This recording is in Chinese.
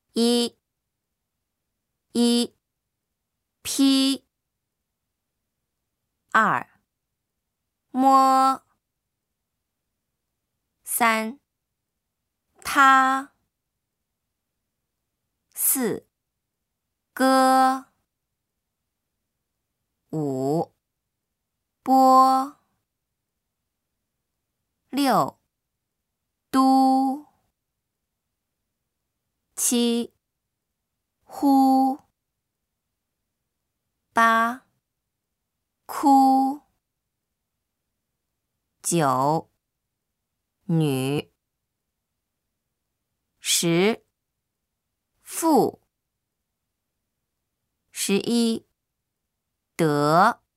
一批二摸三他四歌五波六都七呼八哭九女十父11得